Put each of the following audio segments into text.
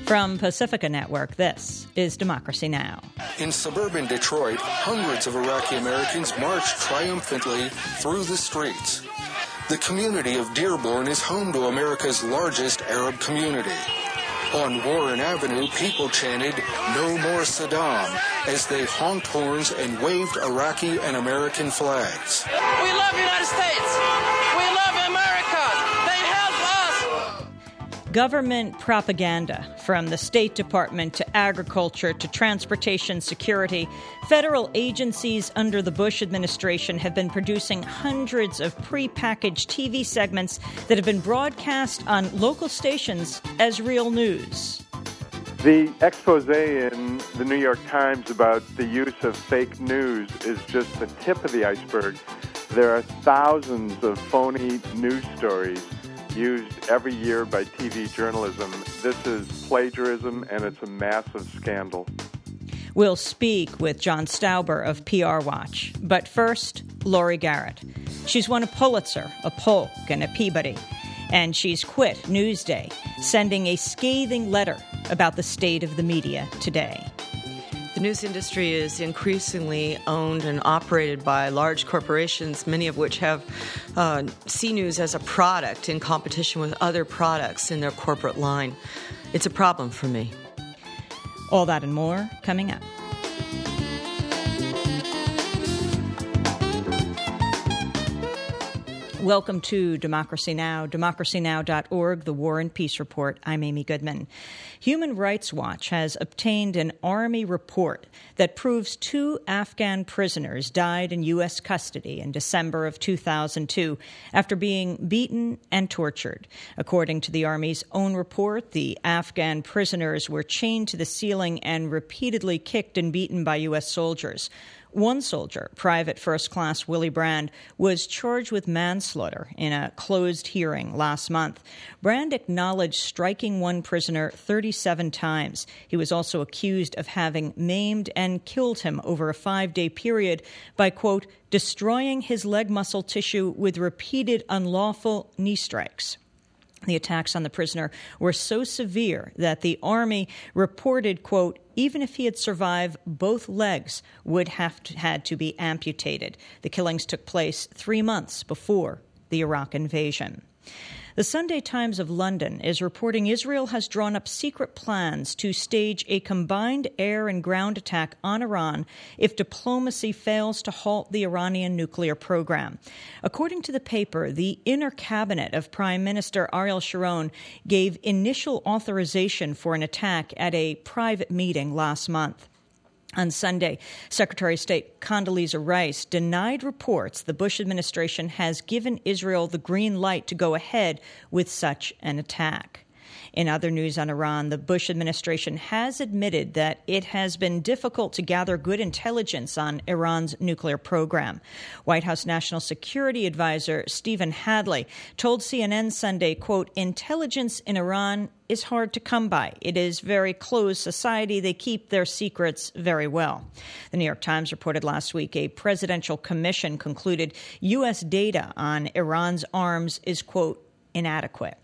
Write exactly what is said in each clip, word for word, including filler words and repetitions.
From Pacifica Network, this is Democracy Now! In suburban Detroit, hundreds of Iraqi Americans marched triumphantly through the streets. The community of Dearborn is home to America's largest Arab community. On Warren Avenue, people chanted, "No more Saddam," as they honked horns and waved Iraqi and American flags. We love the United States. We love America. They help us. Government propaganda, from the State Department to agriculture to transportation security, federal agencies under the Bush administration have been producing hundreds of prepackaged T V segments that have been broadcast on local stations as real news. The expose in the New York Times about the use of fake news is just the tip of the iceberg. There are thousands of phony news stories used every year by T V journalism. This is plagiarism, and it's a massive scandal. We'll speak with John Stauber of P R Watch. But first, Laurie Garrett. She's won a Pulitzer, a Polk, and a Peabody. And she's quit Newsday, sending a scathing letter about the state of the media today. The news industry is increasingly owned and operated by large corporations, many of which have uh, see news as a product in competition with other products in their corporate line. It's a problem for me. All that and more coming up. Welcome to Democracy Now!, democracy now dot org, the War and Peace Report. I'm Amy Goodman. Human Rights Watch has obtained an Army report that proves two Afghan prisoners died in U S custody in December of two thousand two after being beaten and tortured. According to the Army's own report, the Afghan prisoners were chained to the ceiling and repeatedly kicked and beaten by U S soldiers. One soldier, Private First Class Willie Brand, was charged with manslaughter in a closed hearing last month. Brand acknowledged striking one prisoner thirty-seven times. He was also accused of having maimed and killed him over a five-day period by, quote, destroying his leg muscle tissue with repeated unlawful knee strikes. The attacks on the prisoner were so severe that the Army reported, quote, even if he had survived, both legs would have to, had to be amputated. The killings took place three months before the Iraq invasion. The Sunday Times of London is reporting Israel has drawn up secret plans to stage a combined air and ground attack on Iran if diplomacy fails to halt the Iranian nuclear program. According to the paper, the inner cabinet of Prime Minister Ariel Sharon gave initial authorization for an attack at a private meeting last month. On Sunday, Secretary of State Condoleezza Rice denied reports the Bush administration has given Israel the green light to go ahead with such an attack. In other news on Iran, the Bush administration has admitted that it has been difficult to gather good intelligence on Iran's nuclear program. White House National Security Advisor Stephen Hadley told C N N Sunday, quote, intelligence in Iran is hard to come by. It is very closed society. They keep their secrets very well. The New York Times reported last week a presidential commission concluded U S data on Iran's arms is, quote, inadequate.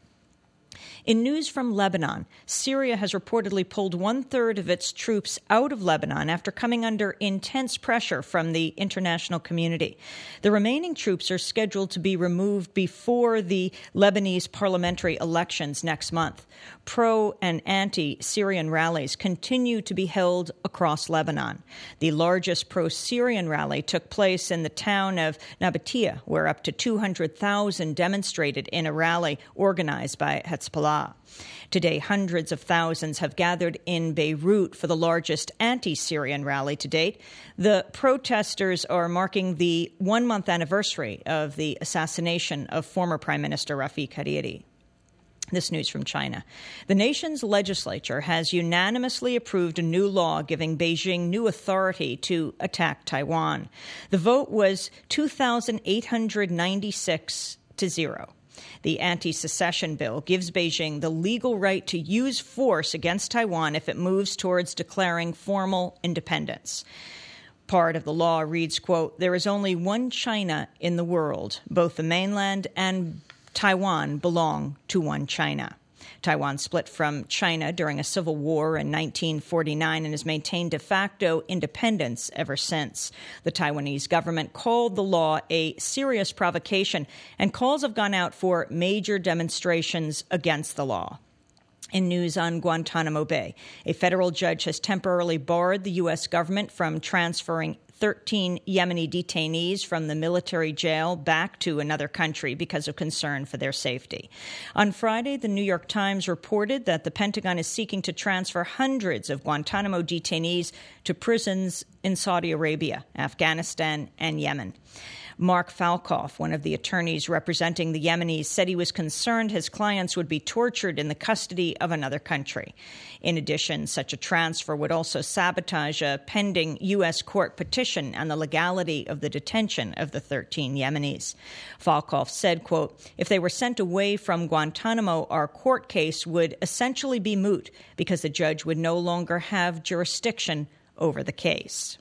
In news from Lebanon, Syria has reportedly pulled one-third of its troops out of Lebanon after coming under intense pressure from the international community. The remaining troops are scheduled to be removed before the Lebanese parliamentary elections next month. Pro- and anti-Syrian rallies continue to be held across Lebanon. The largest pro-Syrian rally took place in the town of Nabatea, where up to two hundred thousand demonstrated in a rally organized by Hezbollah. Today, hundreds of thousands have gathered in Beirut for the largest anti-Syrian rally to date. The protesters are marking the one-month anniversary of the assassination of former Prime Minister Rafiq Hariri. This news from China. The nation's legislature has unanimously approved a new law giving Beijing new authority to attack Taiwan. The vote was two thousand eight hundred ninety-six to zero. The anti-secession bill gives Beijing the legal right to use force against Taiwan if it moves towards declaring formal independence. Part of the law reads, quote, there is only one China in the world. Both the mainland and Taiwan belong to one China. Taiwan split from China during a civil war in nineteen forty-nine and has maintained de facto independence ever since. The Taiwanese government called the law a serious provocation, and calls have gone out for major demonstrations against the law. In news on Guantanamo Bay, a federal judge has temporarily barred the U S government from transferring thirteen Yemeni detainees from the military jail back to another country because of concern for their safety. On Friday, the New York Times reported that the Pentagon is seeking to transfer hundreds of Guantanamo detainees to prisons in Saudi Arabia, Afghanistan, and Yemen. Mark Falkoff, one of the attorneys representing the Yemenis, said he was concerned his clients would be tortured in the custody of another country. In addition, such a transfer would also sabotage a pending U S court petition on the legality of the detention of the thirteen Yemenis. Falkoff said, quote, "If they were sent away from Guantanamo, our court case would essentially be moot because the judge would no longer have jurisdiction over the case."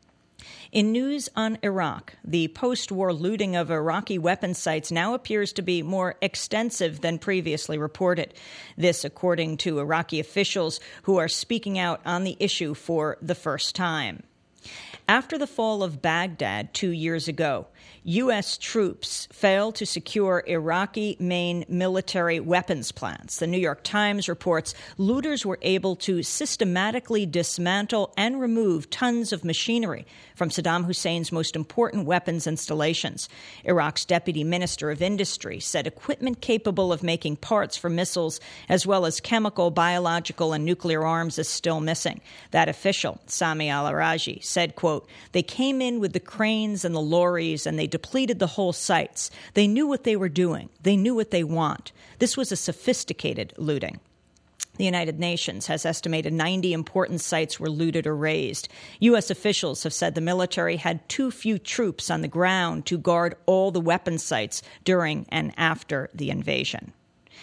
In news on Iraq, the post-war looting of Iraqi weapon sites now appears to be more extensive than previously reported. This, according to Iraqi officials who are speaking out on the issue for the first time. After the fall of Baghdad two years ago, U S troops failed to secure Iraqi main military weapons plants. The New York Times reports looters were able to systematically dismantle and remove tons of machinery from Saddam Hussein's most important weapons installations. Iraq's deputy minister of industry said equipment capable of making parts for missiles as well as chemical, biological, and nuclear arms is still missing. That official, Sami al-Araji, said, quote, "They came in with the cranes and the lorries and they depleted the whole sites. They knew what they were doing. They knew what they want. This was a sophisticated looting." The United Nations has estimated ninety important sites were looted or razed. U S officials have said the military had too few troops on the ground to guard all the weapon sites during and after the invasion.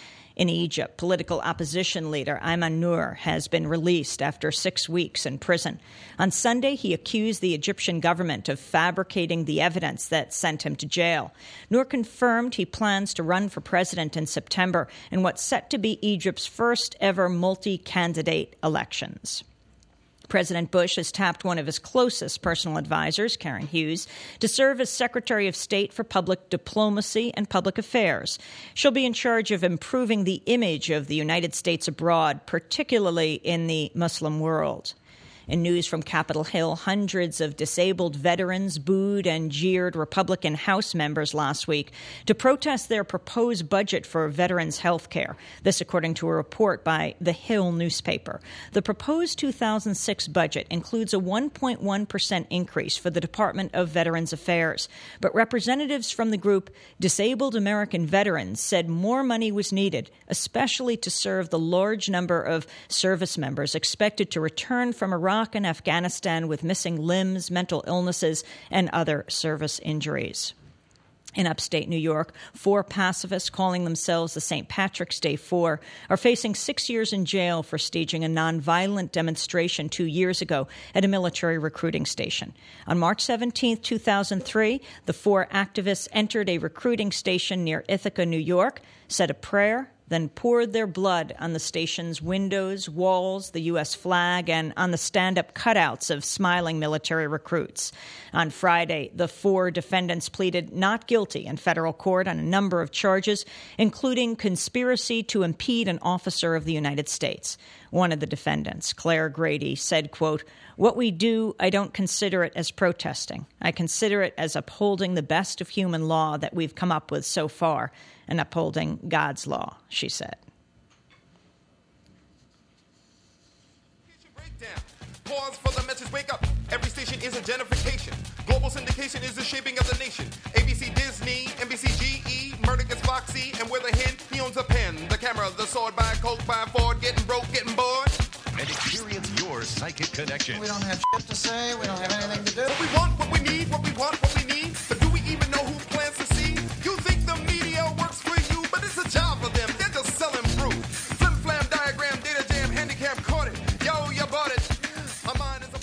In Egypt, political opposition leader Ayman Noor has been released after six weeks in prison. On Sunday, he accused the Egyptian government of fabricating the evidence that sent him to jail. Noor confirmed he plans to run for president in September in what's set to be Egypt's first ever multi-candidate elections. President Bush has tapped one of his closest personal advisors, Karen Hughes, to serve as Secretary of State for Public Diplomacy and Public Affairs. She'll be in charge of improving the image of the United States abroad, particularly in the Muslim world. In news from Capitol Hill, hundreds of disabled veterans booed and jeered Republican House members last week to protest their proposed budget for veterans' health care. This, according to a report by The Hill newspaper. The proposed two thousand six budget includes a one point one percent increase for the Department of Veterans Affairs. But representatives from the group Disabled American Veterans said more money was needed, especially to serve the large number of service members expected to return from Iraq and Afghanistan with missing limbs, mental illnesses, and other service injuries. In upstate New York, four pacifists calling themselves the Saint Patrick's Day Four are facing six years in jail for staging a nonviolent demonstration two years ago at a military recruiting station. On March seventeenth, two thousand three, the four activists entered a recruiting station near Ithaca, New York, said a prayer, then poured their blood on the station's windows, walls, the U S flag, and on the stand-up cutouts of smiling military recruits. On Friday, the four defendants pleaded not guilty in federal court on a number of charges, including conspiracy to impede an officer of the United States. One of the defendants, Claire Grady, said, quote, "What we do, I don't consider it as protesting. I consider it as upholding the best of human law that we've come up with so far, and upholding God's law," she said. Pause for the message, wake up. Every station is a gentrification. Global syndication is the shaping of the nation. A B C Disney, N B C G E, Murdoch is Foxy, and with a hen, he owns a pen. The camera, the sword, by Coke, by Ford, getting broke, getting bored. And experience your psychic connection. We don't have shit to say, we don't have anything to do. What we want, what we need, what we want, what we need. But do we even know who plants the seed? You think the media works for you, but it's a job for them. They're just selling fruit. Flim flam diagram, data jam, handicap caught it. Yo, you bought it. My mind is a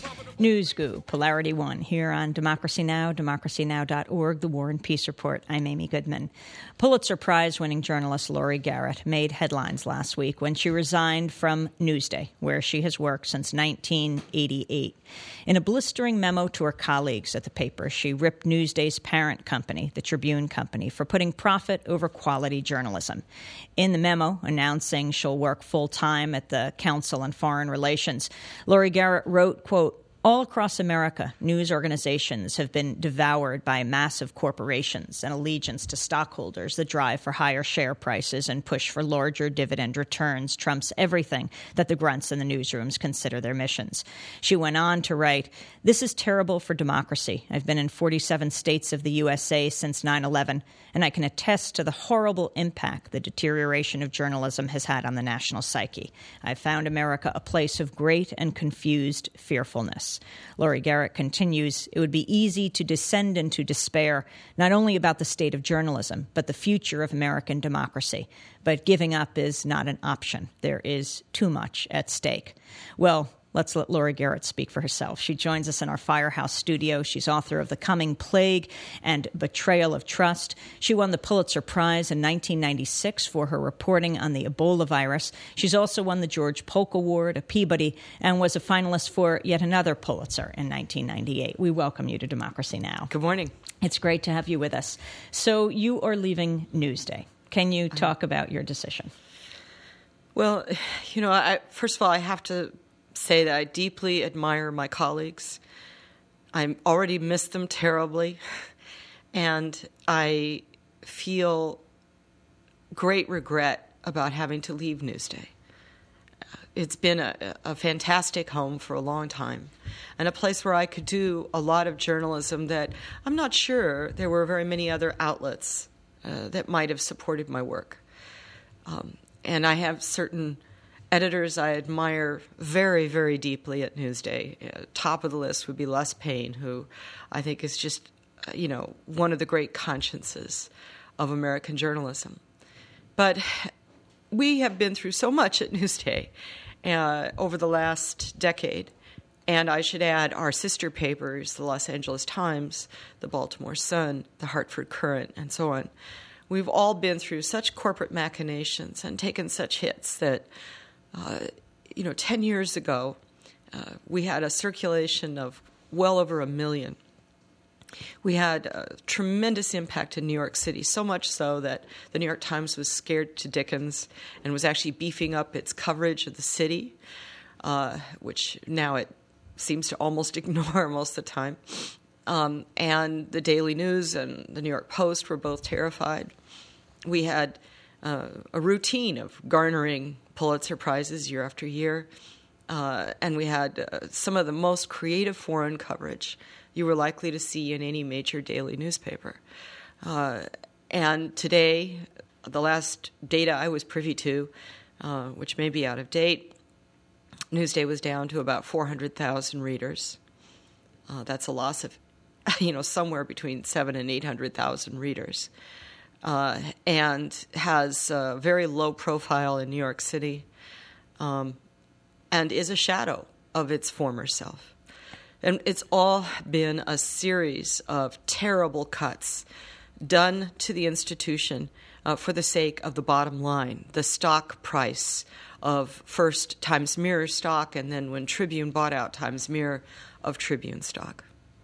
NewsGoo, Polarity One, here on Democracy Now!, democracy now dot org, The War and Peace Report. I'm Amy Goodman. Pulitzer Prize-winning journalist Laurie Garrett made headlines last week when she resigned from Newsday, where she has worked since nineteen eighty-eight. In a blistering memo to her colleagues at the paper, she ripped Newsday's parent company, the Tribune Company, for putting profit over quality journalism. In the memo, announcing she'll work full-time at the Council on Foreign Relations, Laurie Garrett wrote, quote, "All across America, news organizations have been devoured by massive corporations and allegiance to stockholders. The drive for higher share prices and push for larger dividend returns trumps everything that the grunts in the newsrooms consider their missions." She went on to write, "This is terrible for democracy. I've been in forty-seven states of the U S A since nine eleven, and I can attest to the horrible impact the deterioration of journalism has had on the national psyche. I've found America a place of great and confused fearfulness." Laurie Garrett continues, "It would be easy to descend into despair, not only about the state of journalism, but the future of American democracy. But giving up is not an option. There is too much at stake." Well, let's let Laurie Garrett speak for herself. She joins us in our Firehouse studio. She's author of The Coming Plague and Betrayal of Trust. She won the Pulitzer Prize in nineteen ninety-six for her reporting on the Ebola virus. She's also won the George Polk Award, a Peabody, and was a finalist for yet another Pulitzer in nineteen ninety-eight. We welcome you to Democracy Now! Good morning. It's great to have you with us. So you are leaving Newsday. Can you talk about your decision? Well, you know, I, first of all, I have to say that I deeply admire my colleagues. I already miss them terribly, and I feel great regret about having to leave Newsday. It's been a, a fantastic home for a long time, and a place where I could do a lot of journalism that I'm not sure there were very many other outlets uh, that might have supported my work. Um, and I have certain editors I admire very, very deeply at Newsday. Uh, top of the list would be Les Payne, who I think is just, uh, you know, one of the great consciences of American journalism. But we have been through so much at Newsday uh, over the last decade. And I should add our sister papers, the Los Angeles Times, the Baltimore Sun, the Hartford Courant, and so on. We've all been through such corporate machinations and taken such hits that Uh, you know, ten years ago, uh, we had a circulation of well over a million. We had a tremendous impact in New York City, so much so that the New York Times was scared to dickens and was actually beefing up its coverage of the city, uh, which now it seems to almost ignore most of the time. Um, and the Daily News and the New York Post were both terrified. We had uh, a routine of garnering Pulitzer Prizes year after year, uh, and we had uh, some of the most creative foreign coverage you were likely to see in any major daily newspaper. Uh, and today, the last data I was privy to, uh, which may be out of date, Newsday was down to about four hundred thousand readers. Uh, that's a loss of, you know, somewhere between seven and eight hundred thousand readers. Uh, and has a very low profile in New York City, um, and is a shadow of its former self. And it's all been a series of terrible cuts done to the institution uh, for the sake of the bottom line, the stock price of first Times Mirror stock, and then when Tribune bought out Times Mirror, of Tribune stock.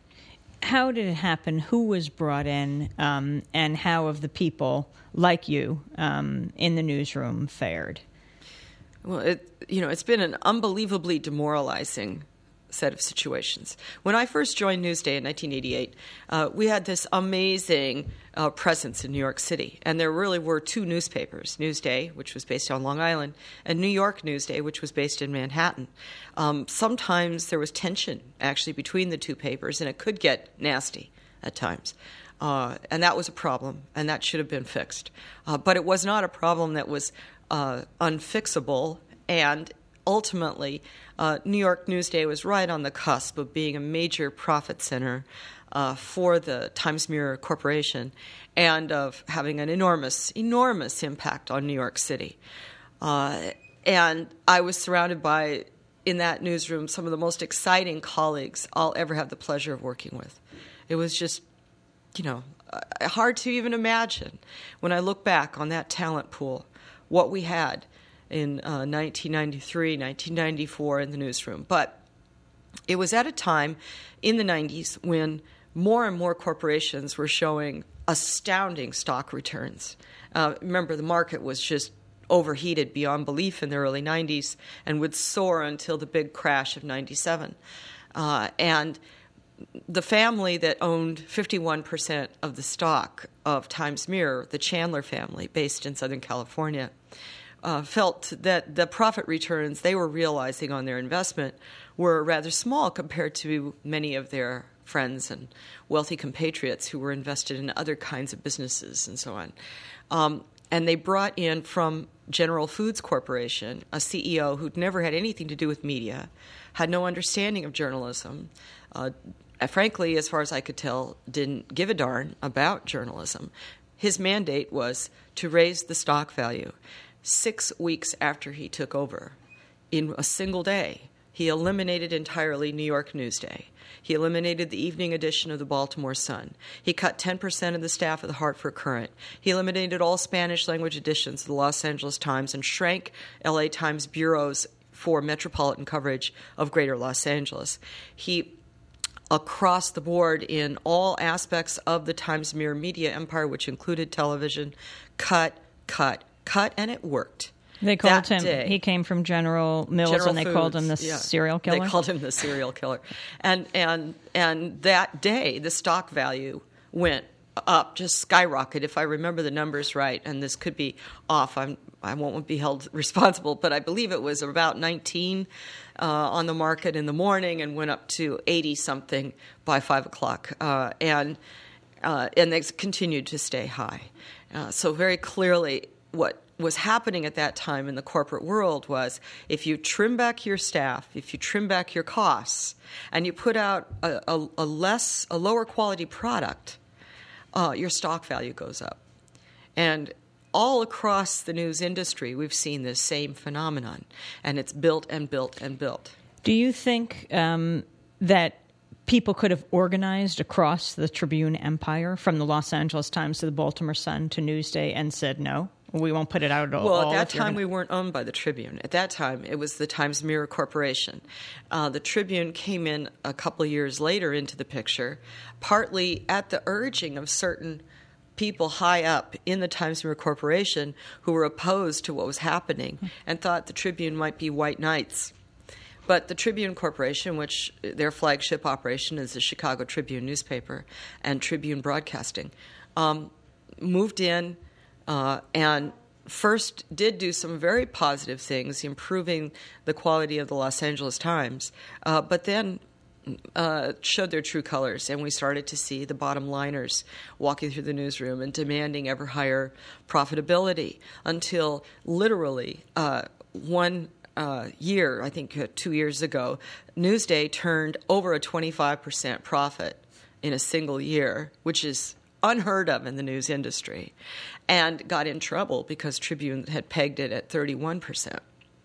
How did it happen? Who was brought in, um, and how have the people like you um, in the newsroom fared? Well, it, you know, it's been an unbelievably demoralizing set of situations. When I first joined Newsday in nineteen eighty-eight, uh, we had this amazing uh, presence in New York City, and there really were two newspapers, Newsday, which was based on Long Island, and New York Newsday, which was based in Manhattan. Um, sometimes there was tension, actually, between the two papers, and it could get nasty at times. Uh, and that was a problem, and that should have been fixed. Uh, but it was not a problem that was uh, unfixable, and ultimately, uh, New York Newsday was right on the cusp of being a major profit center uh, for the Times Mirror Corporation and of having an enormous, enormous impact on New York City. Uh, and I was surrounded by in that newsroom some of the most exciting colleagues I'll ever have the pleasure of working with. It was just, you know, uh, hard to even imagine when I look back on that talent pool, what we had in uh, nineteen ninety-three, nineteen ninety-four in the newsroom. But it was at a time in the nineties when more and more corporations were showing astounding stock returns. Uh, remember, the market was just overheated beyond belief in the early nineties and would soar until the big crash of ninety-seven. Uh, and the family that owned fifty-one percent of the stock of Times Mirror, the Chandler family based in Southern California, uh, felt that the profit returns they were realizing on their investment were rather small compared to many of their friends and wealthy compatriots who were invested in other kinds of businesses and so on. Um, and they brought in from General Foods Corporation a C E O who'd never had anything to do with media, had no understanding of journalism, uh, frankly, as far as I could tell, didn't give a darn about journalism. His mandate was to raise the stock value. Six weeks after he took over, in a single day, he eliminated entirely New York Newsday. He eliminated the evening edition of the Baltimore Sun. He cut ten percent of the staff of the Hartford Courant. He eliminated all Spanish-language editions of the Los Angeles Times and shrank L A Times bureaus for metropolitan coverage of greater Los Angeles. He, across the board in all aspects of the Times Mirror media empire, which included television, cut, cut, cut, and it worked. They called that him, day, he came from General Mills, General and they Foods, called him the yeah. serial killer? They called him the serial killer. And and and that day, the stock value went up, just skyrocketed, if I remember the numbers right, and this could be off. I'm, I won't be held responsible, but I believe it was about nineteen uh, on the market in the morning and went up to eighty-something by five o'clock. Uh, and, uh, and they continued to stay high. Uh, so very clearly what was happening at that time in the corporate world was if you trim back your staff, if you trim back your costs, and you put out a, a, a less, a lower quality product, uh, your stock value goes up. And all across the news industry, we've seen this same phenomenon, and it's built and built and built. Do you think um, that people could have organized across the Tribune empire, from the Los Angeles Times to the Baltimore Sun to Newsday, and said no? We won't put it out at all. Well, at that time, gonna... we weren't owned by the Tribune. At that time, it was the Times Mirror Corporation. Uh, the Tribune came in a couple of years later into the picture, partly at the urging of certain people high up in the Times Mirror Corporation who were opposed to what was happening and thought the Tribune might be white knights. But the Tribune Corporation, which their flagship operation is the Chicago Tribune newspaper and Tribune Broadcasting, um, moved in uh, and first did do some very positive things, improving the quality of the Los Angeles Times, uh, but then uh, showed their true colors, and we started to see the bottom liners walking through the newsroom and demanding ever higher profitability until literally uh, one Uh, year, I think uh, two years ago, Newsday turned over a twenty-five percent profit in a single year, which is unheard of in the news industry, and got in trouble because Tribune had pegged it at thirty-one percent.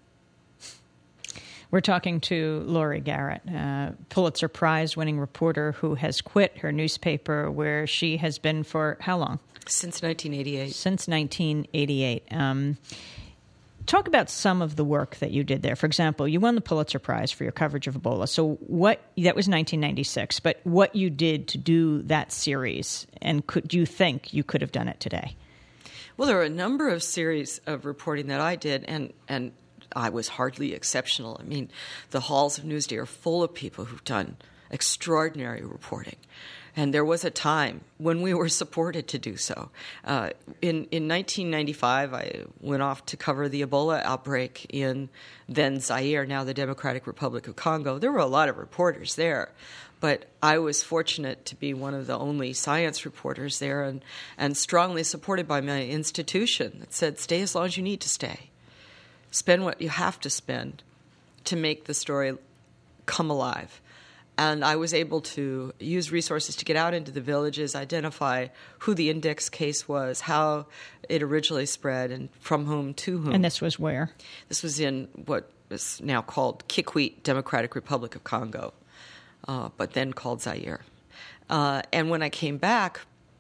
We're talking to Laurie Garrett, uh, Pulitzer Prize-winning reporter who has quit her newspaper where she has been for how long? Since nineteen eighty-eight. Since nineteen eighty-eight. Um Talk about some of the work that you did there. For example, you won the Pulitzer Prize for your coverage of Ebola. So what that was nineteen ninety-six, but what you did to do that series, and could you think you could have done it today? Well, there are a number of series of reporting that I did, and, and I was hardly exceptional. I mean, the halls of Newsday are full of people who've done extraordinary reporting. And there was a time when we were supported to do so. Uh, in, in nineteen ninety-five, I went off to cover the Ebola outbreak in then Zaire, now the Democratic Republic of Congo. There were a lot of reporters there, but I was fortunate to be one of the only science reporters there, and, and strongly supported by my institution that said, stay as long as you need to stay. Spend what you have to spend to make the story come alive. And I was able to use resources to get out into the villages, identify who the index case was, how it originally spread, and from whom to whom. And this was where? This was in what is now called Kikwit Democratic Republic of Congo, uh, but then called Zaire. Uh, and when I came back,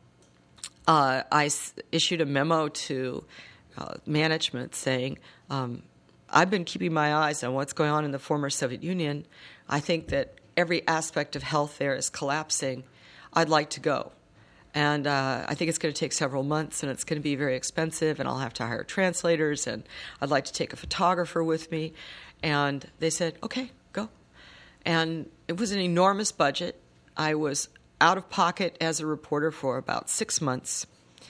uh, I s- issued a memo to uh, management saying, um, I've been keeping my eyes on what's going on in the former Soviet Union. I think that every aspect of health there is collapsing. I'd like to go. And uh, I think it's going to take several months, and it's going to be very expensive, and I'll have to hire translators, and I'd like to take a photographer with me. And they said, okay, go. And it was an enormous budget. I was out of pocket as a reporter for about six months,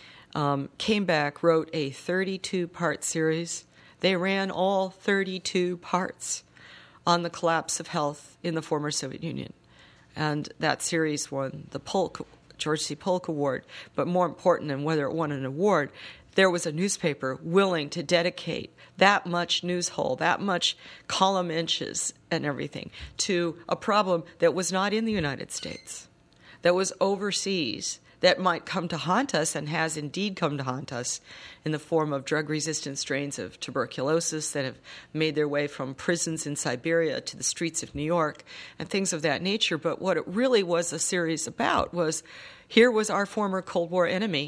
um, came back, wrote a thirty-two part series. They ran all thirty-two parts on the collapse of health in the former Soviet Union. And that series won the Polk George C. Polk Award, but more important than whether it won an award, there was a newspaper willing to dedicate that much news hole, that much column inches and everything to a problem that was not in the United States, that was overseas, that might come to haunt us and has indeed come to haunt us in the form of drug-resistant strains of tuberculosis that have made their way from prisons in Siberia to the streets of New York and things of that nature. But what it really was a series about was here was our former Cold War enemy,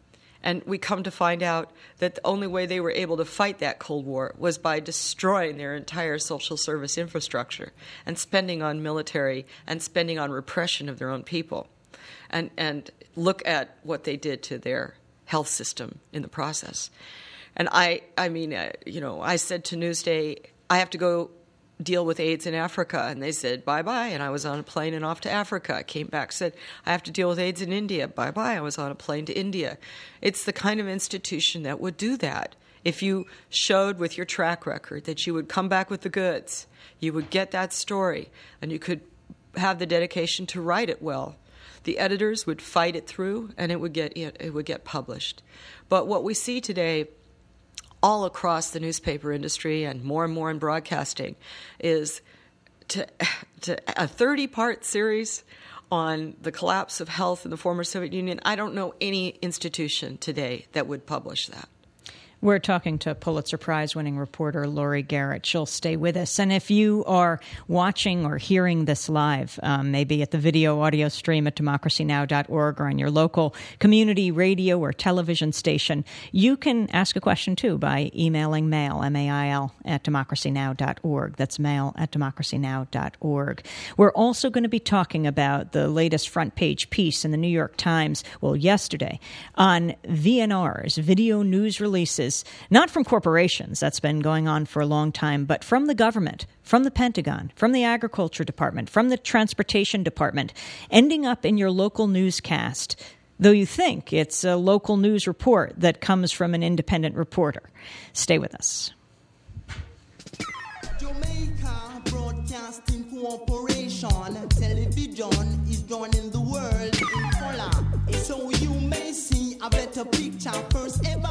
and we come to find out that the only way they were able to fight that Cold War was by destroying their entire social service infrastructure and spending on military and spending on repression of their own people. And, and look at what they did to their health system in the process. And I, I mean, uh, you know, I said to Newsday, I have to go deal with AIDS in Africa. And they said, bye-bye. And I was on a plane and off to Africa. I came back, said, I have to deal with AIDS in India. Bye-bye. I was on a plane to India. It's the kind of institution that would do that. If you showed with your track record that you would come back with the goods, you would get that story, and you could have the dedication to write it well. The editors would fight it through, and it would get it would get published. But what we see today, all across the newspaper industry and more and more in broadcasting, is to, to a thirty-part series on the collapse of health in the former Soviet Union. I don't know any institution today that would publish that. We're talking to Pulitzer Prize-winning reporter Laurie Garrett. She'll stay with us. And if you are watching or hearing this live, um, maybe at the video audio stream at democracy now dot org or on your local community radio or television station, you can ask a question, too, by emailing mail, M A I L, at democracy now dot org. That's mail at democracy now dot org. We're also going to be talking about the latest front-page piece in the New York Times, well, yesterday, on V N Rs, video news releases, not from corporations, that's been going on for a long time, but from the government, from the Pentagon, from the Agriculture Department, from the Transportation Department, ending up in your local newscast, though you think it's a local news report that comes from an independent reporter. Stay with us. Jamaica Broadcasting Corporation, television is done in the world in color, so you may see a better picture first ever.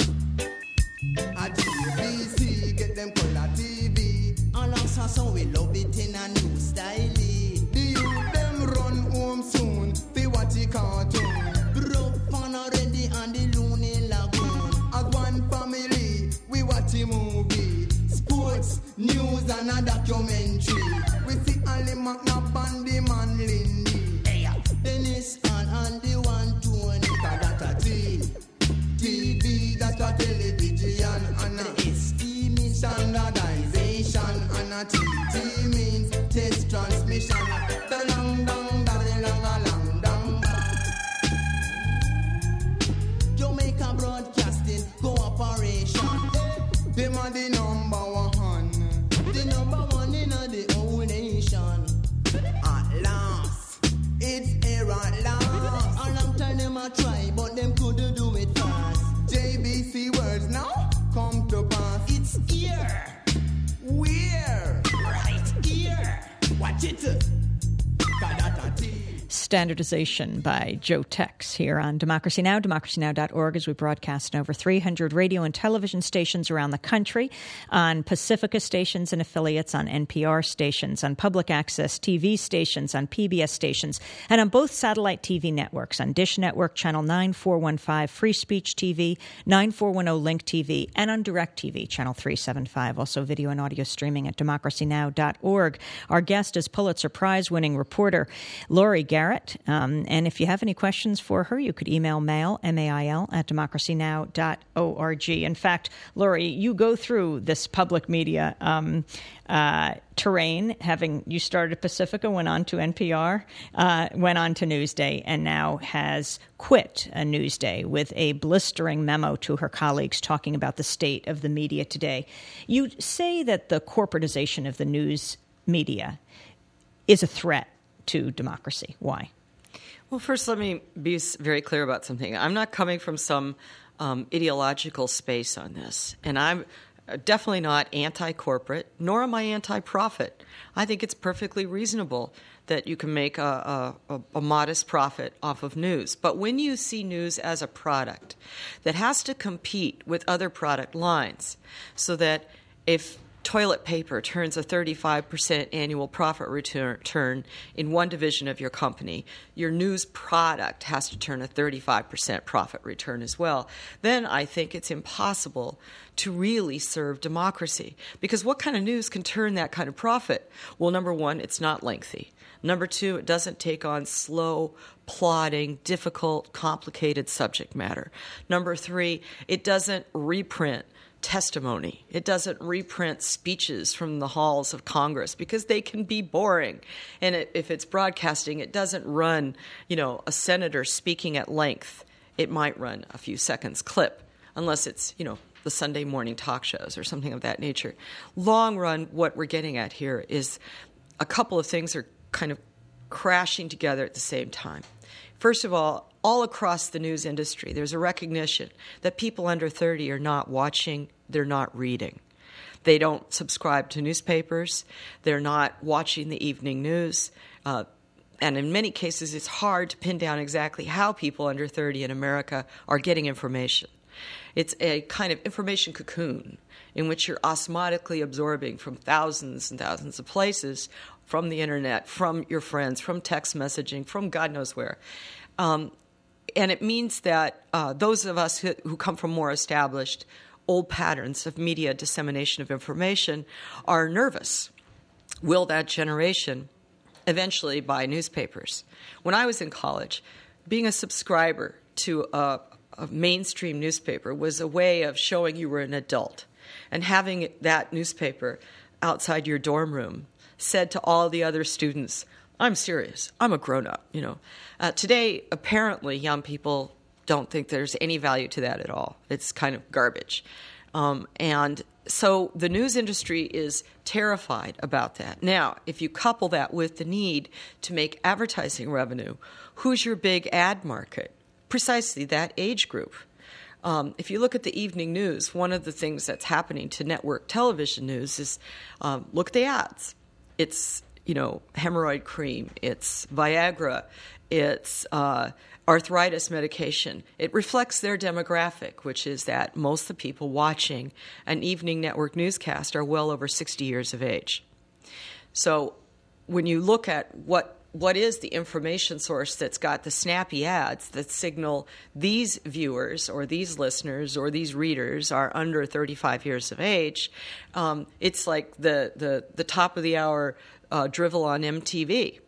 A T V C, get them color T V. And also so we love it in a new style. The youth them run home soon, they watch the cartoon. Broke fan already and the Looney Lagoon. As one family, we watch a movie. Sports, news and a documentary. We see Ali McNabb and the man Lindy. Hey, Dennis and Andy one Tony. That a T. T V, that a television, and a S T means standardization, and a T T means test transmission. The long, long, long, long, long, long. Jamaica Broadcasting Corporation, them are the number one, the number one in the whole nation. At last, it's here at last. A long time them a try, but them couldn't do it fast. J B C words now come to pass. It's here, where, right here. Watch it. Standardization by Joe Tex here on Democracy Now!, democracy now dot org, as we broadcast in over three hundred radio and television stations around the country, on Pacifica stations and affiliates, on N P R stations, on public access T V stations, on P B S stations, and on both satellite T V networks, on Dish Network, Channel nine four one five, Free Speech T V, nine four one zero Link T V, and on DirecTV, Channel three seventy-five. Also video and audio streaming at democracy now dot org. Our guest is Pulitzer Prize-winning reporter Laurie Garrett. Um, and if you have any questions for her, you could email mail, M A I L, at democracy now dot org. In fact, Laurie, you go through this public media um, uh, terrain, having you started at Pacifica, went on to N P R, uh, went on to Newsday, and now has quit a Newsday with a blistering memo to her colleagues talking about the state of the media today. You say that the corporatization of the news media is a threat to democracy. Why? Well, first, let me be very clear about something. I'm not coming from some um, ideological space on this, and I'm definitely not anti-corporate, nor am I anti-profit. I think it's perfectly reasonable that you can make a, a, a modest profit off of news. But when you see news as a product that has to compete with other product lines, so that if toilet paper turns a thirty-five percent annual profit return in one division of your company, your news product has to turn a thirty-five percent profit return as well, then I think it's impossible to really serve democracy. Because what kind of news can turn that kind of profit? Well, number one, it's not lengthy. Number two, it doesn't take on slow, plodding, difficult, complicated subject matter. Number three, it doesn't reprint testimony. It doesn't reprint speeches from the halls of Congress because they can be boring. And it, if it's broadcasting, it doesn't run, you know, a senator speaking at length. It might run a few seconds clip, unless it's, you know, the Sunday morning talk shows or something of that nature. Long run, what we're getting at here is a couple of things are kind of crashing together at the same time. First of all, all across the news industry, there's a recognition that people under thirty are not watching, they're not reading. They don't subscribe to newspapers, they're not watching the evening news, uh, and in many cases it's hard to pin down exactly how people under thirty in America are getting information. It's a kind of information cocoon in which you're osmotically absorbing from thousands and thousands of places, from the internet, from your friends, from text messaging, from God knows where. Um, and it means that uh, those of us who, who come from more established old patterns of media dissemination of information are nervous. Will that generation eventually buy newspapers? When I was in college, being a subscriber to a, a mainstream newspaper was a way of showing you were an adult. And having that newspaper outside your dorm room said to all the other students, I'm serious. I'm a grown-up, you know. Uh, today, apparently, young people don't think there's any value to that at all. It's kind of garbage. Um, and so the news industry is terrified about that. Now, if you couple that with the need to make advertising revenue, who's your big ad market? Precisely that age group. Um, if you look at the evening news, one of the things that's happening to network television news is um, look at the ads. It's, you know, hemorrhoid cream, it's Viagra, it's uh, arthritis medication. It reflects their demographic, which is that most of the people watching an evening network newscast are well over sixty years of age. So when you look at what what is the information source that's got the snappy ads that signal these viewers or these listeners or these readers are under thirty-five years of age, um, it's like the, the, the top of the hour uh, drivel on M T V.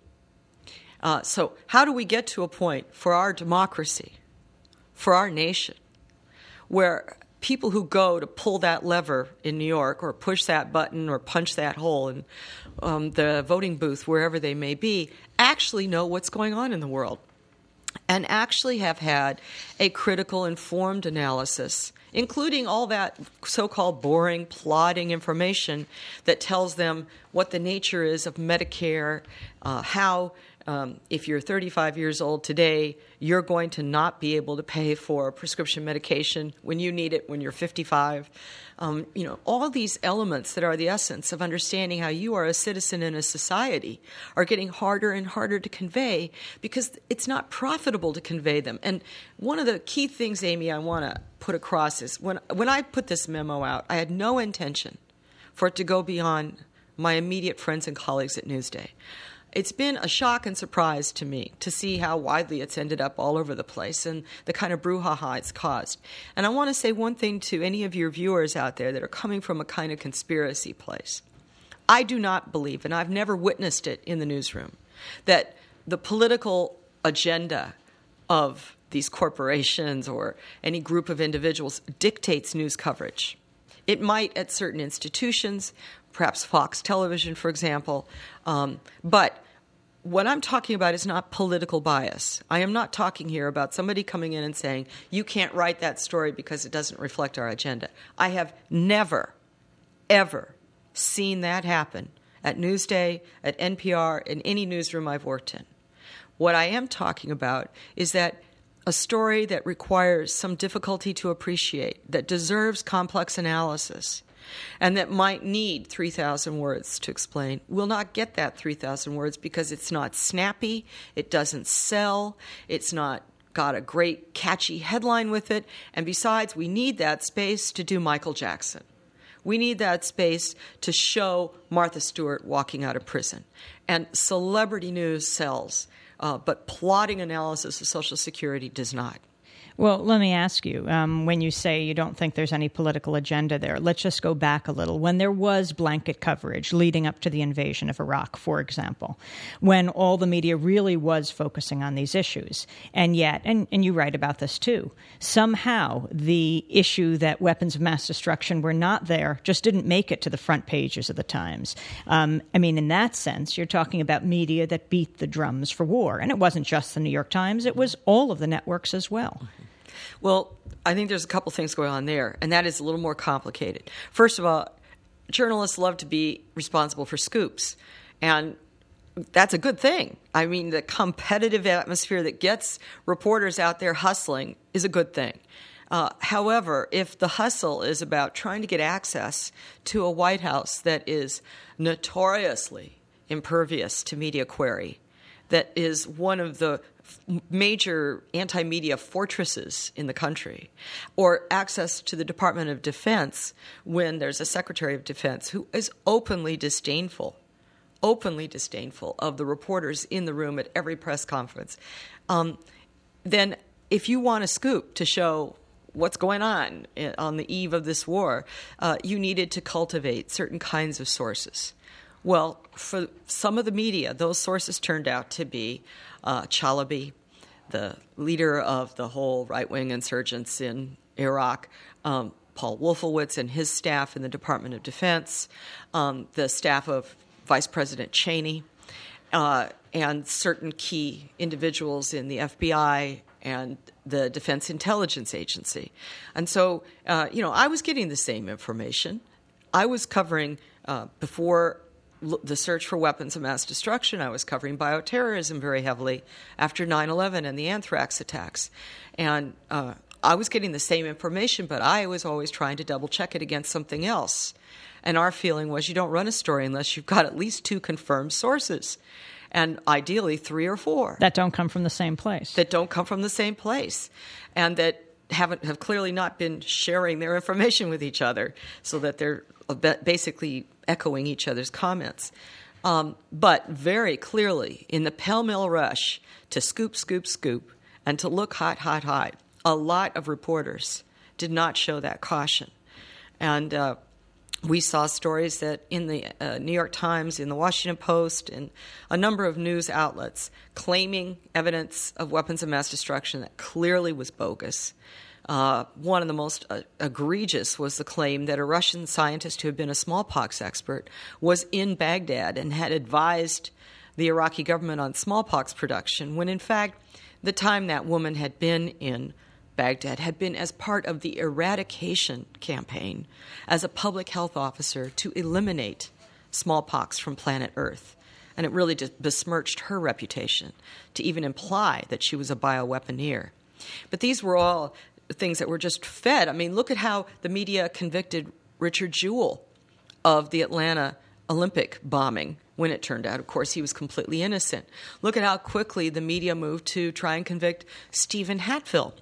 Uh, so how do we get to a point for our democracy, for our nation, where people who go to pull that lever in New York or push that button or punch that hole in um, the voting booth, wherever they may be, actually know what's going on in the world and actually have had a critical, informed analysis, including all that so-called boring, plodding information that tells them what the nature is of Medicare, uh, how Um, if you're thirty-five years old today, you're going to not be able to pay for prescription medication when you need it when you're fifty-five. Um, you know, all these elements that are the essence of understanding how you are a citizen in a society are getting harder and harder to convey because it's not profitable to convey them. And one of the key things, Amy, I want to put across is when when I put this memo out, I had no intention for it to go beyond my immediate friends and colleagues at Newsday. It's been a shock and surprise to me to see how widely it's ended up all over the place and the kind of brouhaha it's caused. And I want to say one thing to any of your viewers out there that are coming from a kind of conspiracy place. I do not believe, and I've never witnessed it in the newsroom, that the political agenda of these corporations or any group of individuals dictates news coverage. It might at certain institutions, perhaps Fox Television, for example. Um, but what I'm talking about is not political bias. I am not talking here about somebody coming in and saying, you can't write that story because it doesn't reflect our agenda. I have never, ever seen that happen at Newsday, at N P R, in any newsroom I've worked in. What I am talking about is that a story that requires some difficulty to appreciate, that deserves complex analysis, and that might need three thousand words to explain, will not get that three thousand words because it's not snappy, it doesn't sell, it's not got a great catchy headline with it, and besides, we need that space to do Michael Jackson. We need that space to show Martha Stewart walking out of prison. And celebrity news sells, uh, but plotting analysis of Social Security does not. Well, let me ask you, um, when you say you don't think there's any political agenda there, let's just go back a little. When there was blanket coverage leading up to the invasion of Iraq, for example, when all the media really was focusing on these issues, and yet, and, and you write about this too, somehow the issue that weapons of mass destruction were not there just didn't make it to the front pages of the Times. Um, I mean, in that sense, you're talking about media that beat the drums for war. And it wasn't just the New York Times, it was all of the networks as well. Well, I think there's a couple things going on there, and that is a little more complicated. First of all, journalists love to be responsible for scoops, and that's a good thing. I mean, the competitive atmosphere that gets reporters out there hustling is a good thing. Uh, however, if the hustle is about trying to get access to a White House that is notoriously impervious to media query, that is one of the major anti-media fortresses in the country, or access to the Department of Defense when there's a Secretary of Defense who is openly disdainful, openly disdainful of the reporters in the room at every press conference, um, then if you want a scoop to show what's going on on the eve of this war, uh, you needed to cultivate certain kinds of sources. Well, for some of the media, those sources turned out to be uh, Chalabi, the leader of the whole right-wing insurgents in Iraq, um, Paul Wolfowitz and his staff in the Department of Defense, um, the staff of Vice President Cheney, uh, and certain key individuals in the F B I and the Defense Intelligence Agency. And so, uh, you know, I was getting the same information. I was covering, uh, before the search for weapons of mass destruction, I was covering bioterrorism very heavily after nine eleven and the anthrax attacks. And uh, I was getting the same information, but I was always trying to double-check it against something else. And our feeling was you don't run a story unless you've got at least two confirmed sources, and ideally three or four. That don't come from the same place. That don't come from the same place, and that haven't have clearly not been sharing their information with each other so that they're basically echoing each other's comments. Um, but very clearly, in the pell-mell rush to scoop, scoop, scoop, and to look hot, hot, hot, a lot of reporters did not show that caution. And uh, we saw stories that in the uh, New York Times, in the Washington Post, and a number of news outlets claiming evidence of weapons of mass destruction that clearly was bogus. Uh, one of the most uh, egregious was the claim that a Russian scientist who had been a smallpox expert was in Baghdad and had advised the Iraqi government on smallpox production, when in fact the time that woman had been in Baghdad had been as part of the eradication campaign as a public health officer to eliminate smallpox from planet Earth. And it really just besmirched her reputation to even imply that she was a bioweaponeer. But these were all things that were just fed. I mean, look at how the media convicted Richard Jewell of the Atlanta Olympic bombing when it turned out, of course, he was completely innocent. Look at how quickly the media moved to try and convict Stephen Hatfield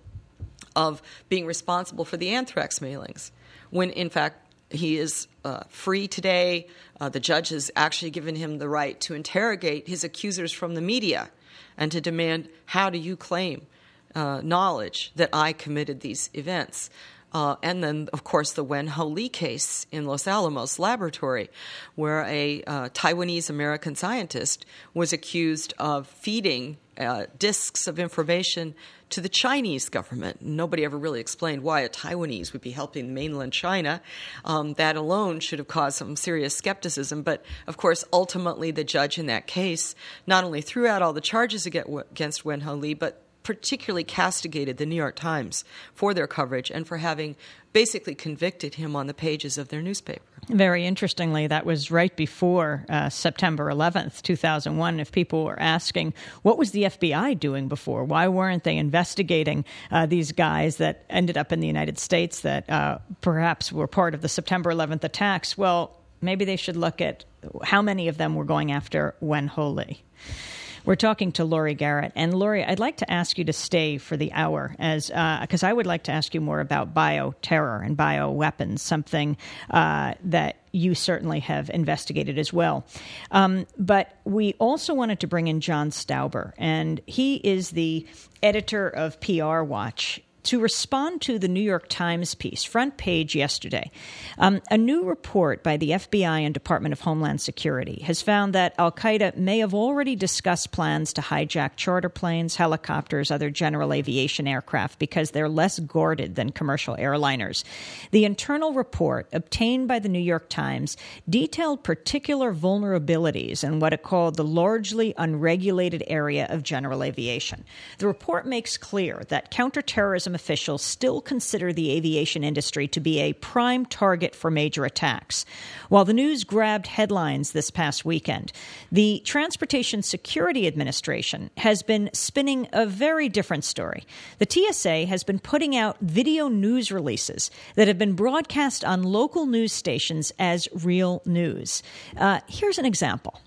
of being responsible for the anthrax mailings, when, in fact, he is uh, free today. Uh, the judge has actually given him the right to interrogate his accusers from the media and to demand, how do you claim uh, knowledge that I committed these events? Uh, and then, of course, the Wen Ho Lee case in Los Alamos Laboratory, where a uh, Taiwanese-American scientist was accused of feeding uh, disks of information to the Chinese government. Nobody ever really explained why a Taiwanese would be helping mainland China. Um, that alone should have caused some serious skepticism. But, of course, ultimately the judge in that case not only threw out all the charges against Wen Ho Lee, but particularly castigated the New York Times for their coverage and for having basically convicted him on the pages of their newspaper. Very interestingly, that was right before uh, September eleventh, two thousand one. If people were asking, what was the F B I doing before? Why weren't they investigating uh, these guys that ended up in the United States that uh, perhaps were part of the September eleventh attacks? Well, maybe they should look at how many of them were going after Wen Ho Lee. We're talking to Laurie Garrett. And Laurie, I'd like to ask you to stay for the hour, as because uh, I would like to ask you more about bioterror and bioweapons, something uh, that you certainly have investigated as well. Um, but we also wanted to bring in John Stauber, and he is the editor of P R Watch, to respond to the New York Times piece, front page yesterday. Um, a new report by the F B I and Department of Homeland Security has found that al-Qaeda may have already discussed plans to hijack charter planes, helicopters, other general aviation aircraft because they're less guarded than commercial airliners. The internal report obtained by the New York Times detailed particular vulnerabilities in what it called the largely unregulated area of general aviation. The report makes clear that counterterrorism officials still consider the aviation industry to be a prime target for major attacks. While the news grabbed headlines this past weekend, the Transportation Security Administration has been spinning a very different story. The T S A has been putting out video news releases that have been broadcast on local news stations as real news. Uh, here's an example.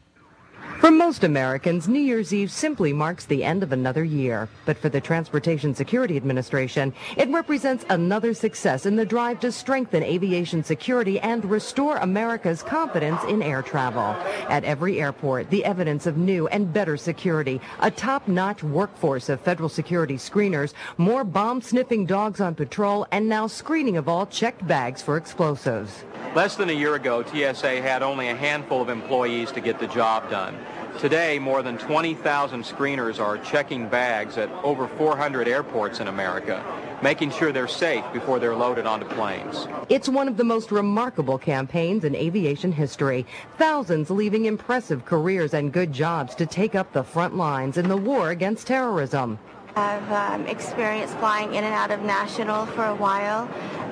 For most Americans, New Year's Eve simply marks the end of another year. But for the Transportation Security Administration, it represents another success in the drive to strengthen aviation security and restore America's confidence in air travel. At every airport, the evidence of new and better security, a top-notch workforce of federal security screeners, more bomb-sniffing dogs on patrol, and now screening of all checked bags for explosives. Less than a year ago, T S A had only a handful of employees to get the job done. Today, more than twenty thousand screeners are checking bags at over four hundred airports in America, making sure they're safe before they're loaded onto planes. It's one of the most remarkable campaigns in aviation history. Thousands leaving impressive careers and good jobs to take up the front lines in the war against terrorism. I've um, experienced flying in and out of National for a while,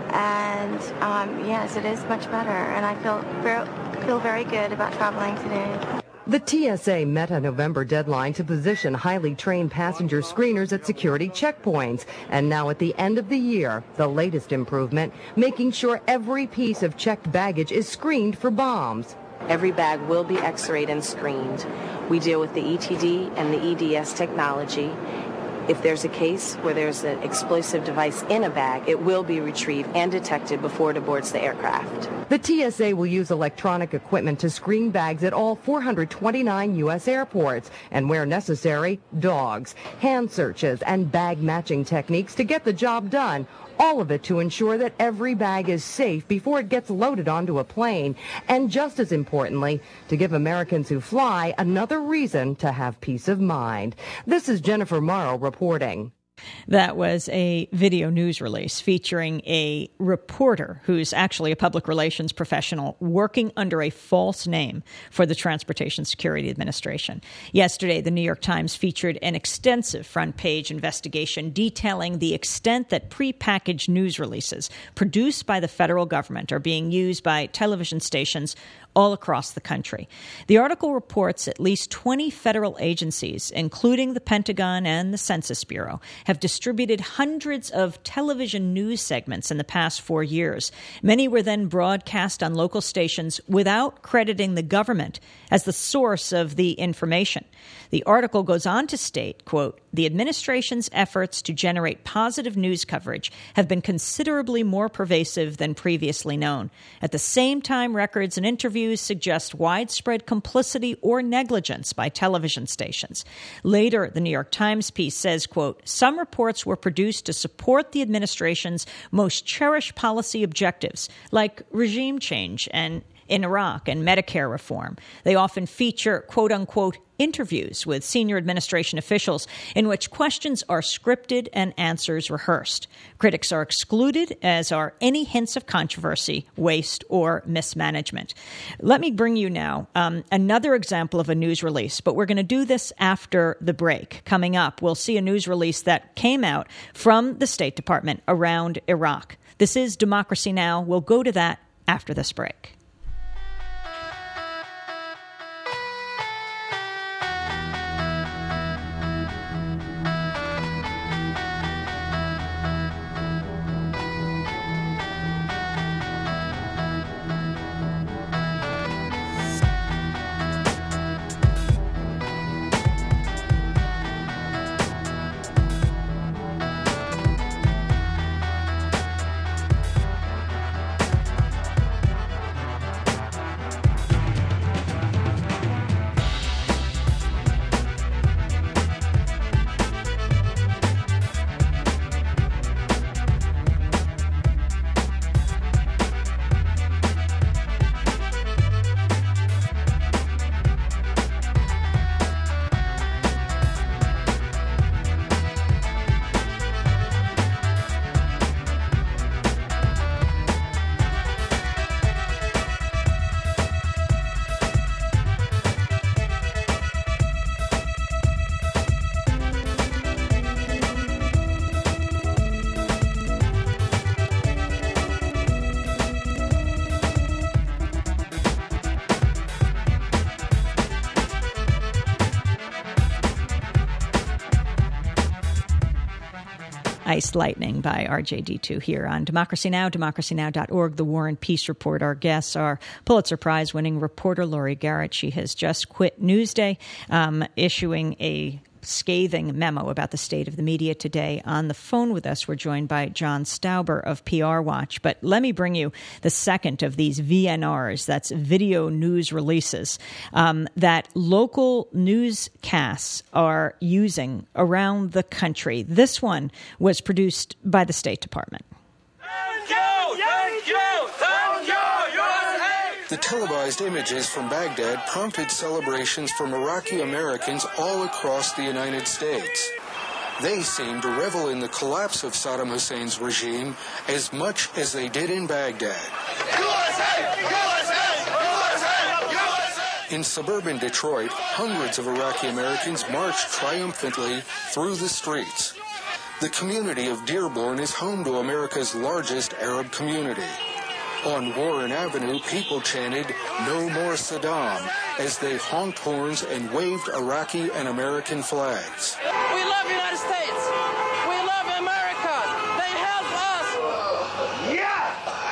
and um, yes, it is much better, and I feel very, feel very good about traveling today. The T S A met a November deadline to position highly trained passenger screeners at security checkpoints. And now at the end of the year, the latest improvement, making sure every piece of checked baggage is screened for bombs. Every bag will be X-rayed and screened. We deal with the E T D and the E D S technology. If there's a case where there's an explosive device in a bag, it will be retrieved and detected before it aborts the aircraft. The T S A will use electronic equipment to screen bags at all four hundred twenty-nine U S airports, and where necessary, dogs, hand searches, and bag matching techniques to get the job done. All of it to ensure that every bag is safe before it gets loaded onto a plane. And just as importantly, to give Americans who fly another reason to have peace of mind. This is Jennifer Morrow reporting. That was a video news release featuring a reporter who's actually a public relations professional working under a false name for the Transportation Security Administration. Yesterday, the New York Times featured an extensive front-page investigation detailing the extent that prepackaged news releases produced by the federal government are being used by television stations all across the country. The article reports at least twenty federal agencies, including the Pentagon and the Census Bureau, have distributed hundreds of television news segments in the past four years. Many were then broadcast on local stations without crediting the government as the source of the information. The article goes on to state, quote, "The administration's efforts to generate positive news coverage have been considerably more pervasive than previously known. At the same time, records and interviews suggest widespread complicity or negligence by television stations." Later, the New York Times piece says, quote, "Some reports were produced to support the administration's most cherished policy objectives, like regime change and in Iraq and Medicare reform. They often feature, quote unquote, interviews with senior administration officials in which questions are scripted and answers rehearsed. Critics are excluded, as are any hints of controversy, waste, or mismanagement." Let me bring you now um, another example of a news release, but we're going to do this after the break. Coming up, we'll see a news release that came out from the State Department around Iraq. This is Democracy Now! We'll go to that after this break. Ice Lightning by R J D two here on Democracy Now!, democracy now dot org, the War and Peace Report. Our guests are Pulitzer Prize-winning reporter Laurie Garrett. She has just quit Newsday, um, issuing a scathing memo about the state of the media today. On the phone with us, we're joined by John Stauber of P R Watch. But let me bring you the second of these V N Rs, that's video news releases, um, that local newscasts are using around the country. This one was produced by the State Department. Thank you! Thank you! Thank you! U S A! The televised images from Baghdad prompted celebrations from Iraqi Americans all across the United States. They seemed to revel in the collapse of Saddam Hussein's regime as much as they did in Baghdad. U S A! U S A! U S A! U S A! In suburban Detroit, hundreds of Iraqi Americans marched triumphantly through the streets. The community of Dearborn is home to America's largest Arab community. On Warren Avenue, people chanted, "No more Saddam," as they honked horns and waved Iraqi and American flags. We love the United States. We love America. They help us. Yeah!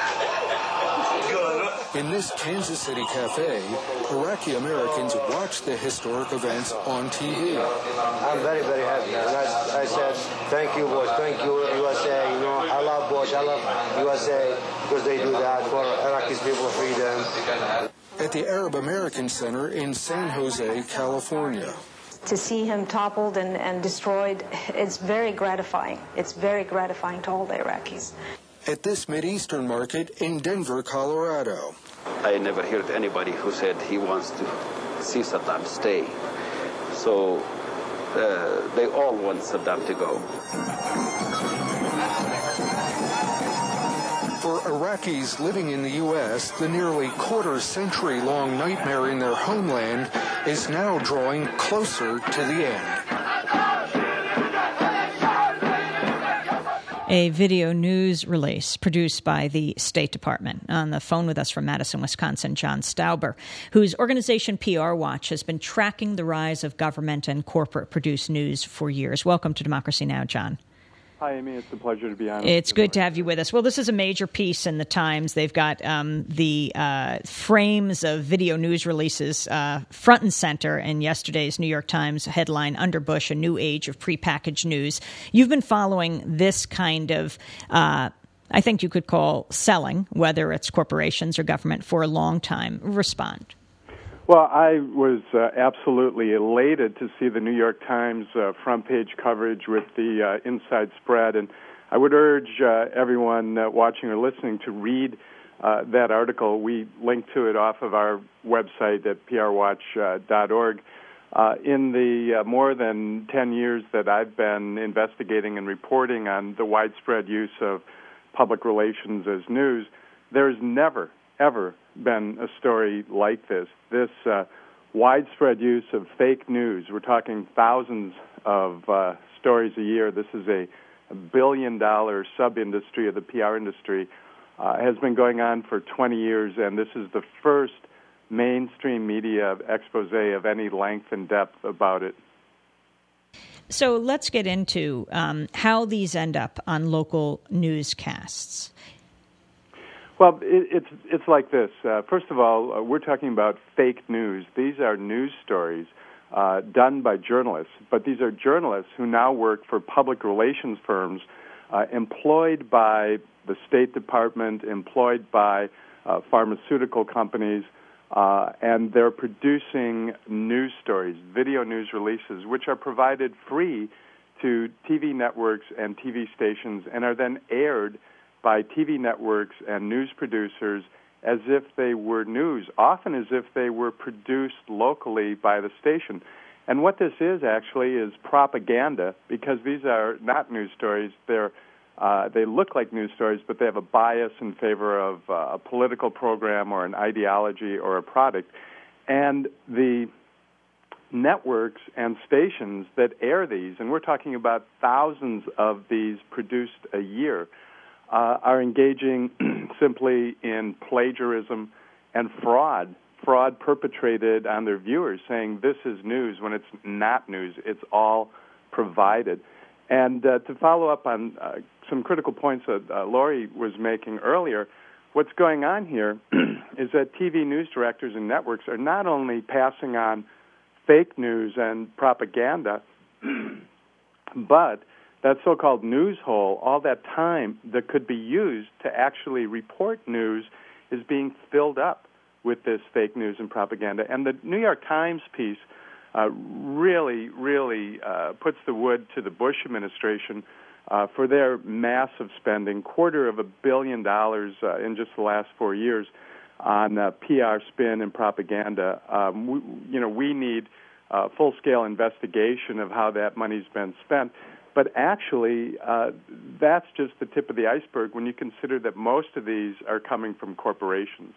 In this Kansas City cafe, Iraqi Americans watched the historic events on T V. I'm very, very happy. And I, I said, thank you, Bush. Thank you, U S A. You know, I love Bush. I love U S A because they do that for Iraqi people freedom. At the Arab American Center in San Jose, California. To see him toppled and, and destroyed, it's very gratifying. It's very gratifying to all the Iraqis. At this Mideastern market in Denver, Colorado. I never heard anybody who said he wants to see Saddam stay. So uh, they all want Saddam to go. For Iraqis living in the U S, the nearly quarter-century-long nightmare in their homeland is now drawing closer to the end. A video news release produced by the State Department. On the phone with us from Madison, Wisconsin, John Stauber, whose organization P R Watch has been tracking the rise of government and corporate-produced news for years. Welcome to Democracy Now!, John. Hi, Amy. It's a pleasure to be on. It's good to have you with us. Well, this is a major piece in the Times. They've got um, the uh, frames of video news releases uh, front and center in yesterday's New York Times headline, Under Bush, a New Age of Prepackaged News. You've been following this kind of, uh, I think you could call selling, whether it's corporations or government, for a long time. Respond. Well, I was uh, absolutely elated to see the New York Times uh, front page coverage with the uh, inside spread, and I would urge uh, everyone uh, watching or listening to read uh, that article. We link to it off of our website at p r watch dot org. Uh, in the uh, more than ten years that I've been investigating and reporting on the widespread use of public relations as news, there's never, ever been a story like this. This uh, widespread use of fake news, we're talking thousands of uh, stories a year. This is a, a billion-dollar sub-industry of the P R industry, uh, has been going on for twenty years, and this is the first mainstream media expose of any length and depth about it. So let's get into um, how these end up on local newscasts. Well, it, it's it's like this. Uh, first of all, uh, we're talking about fake news. These are news stories uh, done by journalists, but these are journalists who now work for public relations firms uh, employed by the State Department, employed by uh, pharmaceutical companies, uh, and they're producing news stories, video news releases, which are provided free to T V networks and T V stations and are then aired by T V networks and news producers as if they were news, often as if they were produced locally by the station. And what this is actually is propaganda, because these are not news stories. They're, uh, they look like news stories, but they have a bias in favor of uh, a political program or an ideology or a product. And the networks and stations that air these, and we're talking about thousands of these produced a year, Uh, are engaging simply in plagiarism and fraud, fraud perpetrated on their viewers, saying this is news when it's not news. It's all provided. And uh, to follow up on uh, some critical points that uh, Lori was making earlier, what's going on here is that T V news directors and networks are not only passing on fake news and propaganda, but that so-called news hole, all that time that could be used to actually report news, is being filled up with this fake news and propaganda. And the New York Times piece uh, really, really uh, puts the wood to the Bush administration uh, for their massive spending, quarter of a billion dollars uh, in just the last four years on uh, P R spin and propaganda. Um, we, you know, we need uh, full-scale investigation of how that money's been spent. But actually, uh, that's just the tip of the iceberg when you consider that most of these are coming from corporations.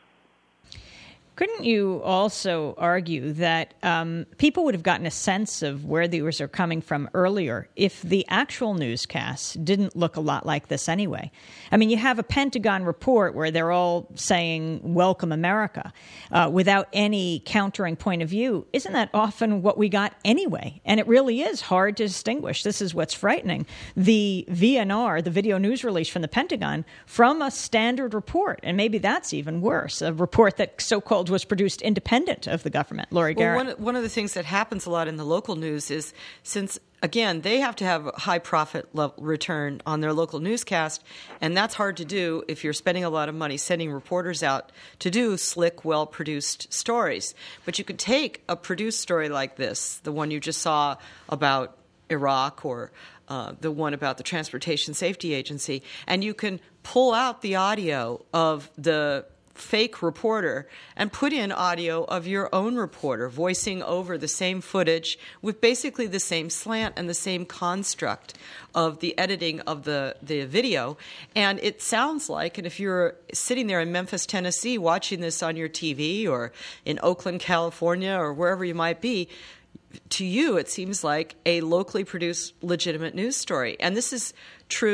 Couldn't you also argue that um, people would have gotten a sense of where these are coming from earlier if the actual newscasts didn't look a lot like this anyway? I mean, you have a Pentagon report where they're all saying, welcome America, uh, without any countering point of view. Isn't that often what we got anyway? And it really is hard to distinguish. This is what's frightening. The V N R, the video news release from the Pentagon, from a standard report. And maybe that's even worse, a report that so-called was produced independent of the government. Lori Garrett. Well, one, one of the things that happens a lot in the local news is, since, again, they have to have a high profit level return on their local newscast, and that's hard to do if you're spending a lot of money sending reporters out to do slick, well-produced stories. But you could take a produced story like this, the one you just saw about Iraq, or uh, the one about the Transportation Safety Agency, and you can pull out the audio of the fake reporter and put in audio of your own reporter voicing over the same footage with basically the same slant and the same construct of the editing of the, the video. And it sounds like, and if you're sitting there in Memphis, Tennessee, watching this on your T V, or in Oakland, California, or wherever you might be, to you it seems like a locally produced legitimate news story. And this is true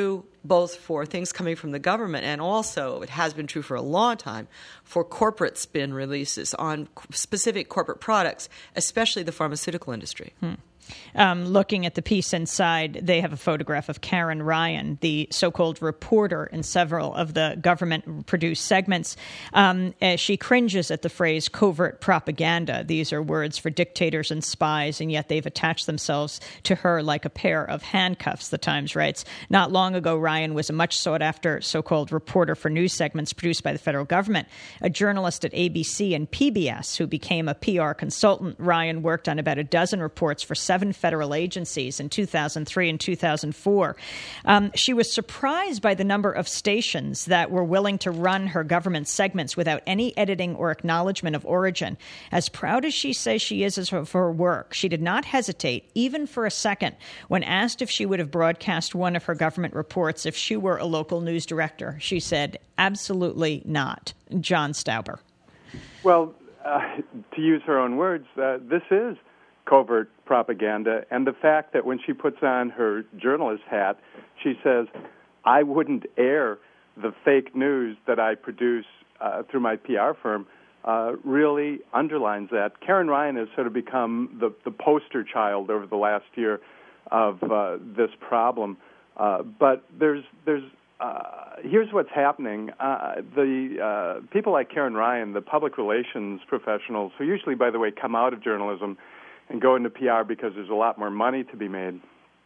both for things coming from the government and also, it has been true for a long time, for corporate spin releases on specific corporate products, especially the pharmaceutical industry. Hmm. Um, looking at the piece inside, they have a photograph of Karen Ryan, the so-called reporter in several of the government-produced segments. Um, as she cringes at the phrase covert propaganda. These are words for dictators and spies, and yet they've attached themselves to her like a pair of handcuffs, the Times writes. Not long ago, Ryan was a much sought-after so-called reporter for news segments produced by the federal government. A journalist at A B C and P B S who became a P R consultant, Ryan worked on about a dozen reports for seven Seven federal agencies in two thousand three and two thousand four. Um, she was surprised by the number of stations that were willing to run her government segments without any editing or acknowledgement of origin. As proud as she says she is of her work, she did not hesitate, even for a second, when asked if she would have broadcast one of her government reports if she were a local news director. She said, absolutely not. John Stauber. Well, uh, to use her own words, uh, this is covert propaganda, and the fact that when she puts on her journalist hat, she says, I wouldn't air the fake news that I produce uh, through my P R firm, uh, really underlines that. Karen Ryan has sort of become the, the poster child over the last year of uh, this problem. Uh, but there's there's uh, here's what's happening. Uh, the uh, people like Karen Ryan, the public relations professionals, who usually, by the way, come out of journalism and go into P R because there's a lot more money to be made,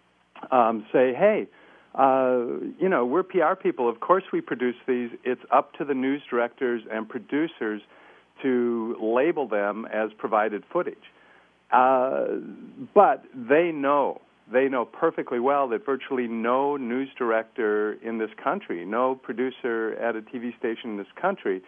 um, say, hey, uh, you know, we're P R people. Of course we produce these. It's up to the news directors and producers to label them as provided footage. Uh, but they know, they know perfectly well that virtually no news director in this country, no producer at a T V station in this country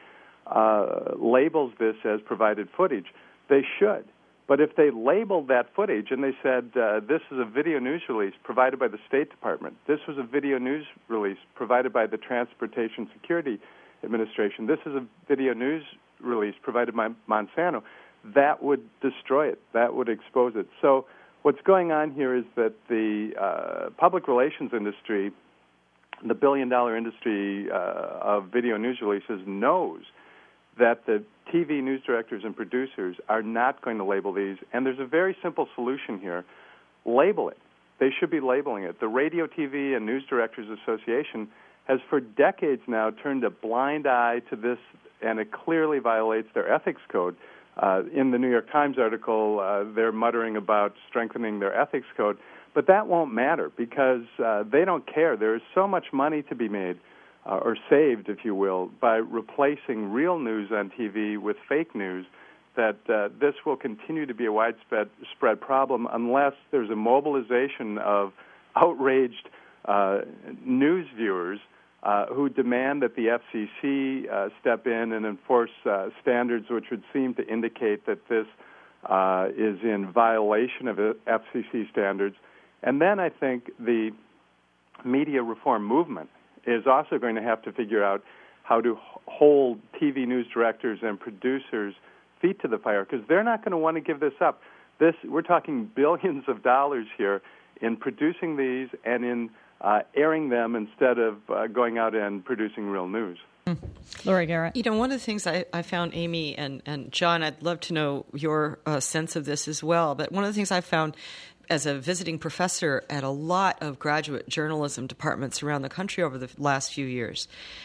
uh, labels this as provided footage. They should. But if they labeled that footage and they said, uh, this is a video news release provided by the State Department, this was a video news release provided by the Transportation Security Administration, this is a video news release provided by Monsanto, that would destroy it. That would expose it. So what's going on here is that the uh, public relations industry, the billion-dollar industry uh, of video news releases, knows that the T V news directors and producers are not going to label these, and there's a very simple solution here. Label it. They should be labeling it. The Radio, T V, and News Directors Association has for decades now turned a blind eye to this, and it clearly violates their ethics code. Uh, in the New York Times article, uh, they're muttering about strengthening their ethics code, but that won't matter because uh, they don't care. There is so much money to be made, Uh, or saved, if you will, by replacing real news on T V with fake news, that uh, this will continue to be a widespread spread problem unless there's a mobilization of outraged uh, news viewers uh, who demand that the F C C uh, step in and enforce uh, standards which would seem to indicate that this uh, is in violation of F C C standards. And then I think the media reform movement is also going to have to figure out how to hold T V news directors and producers' feet to the fire, because they're not going to want to give this up. This, we're talking billions of dollars here in producing these and in uh, airing them instead of uh, going out and producing real news. Mm. Lori Garrett. You know, one of the things I, I found, Amy and, and John, I'd love to know your uh, sense of this as well, but one of the things I found as a visiting professor at a lot of graduate journalism departments around the country over the last few years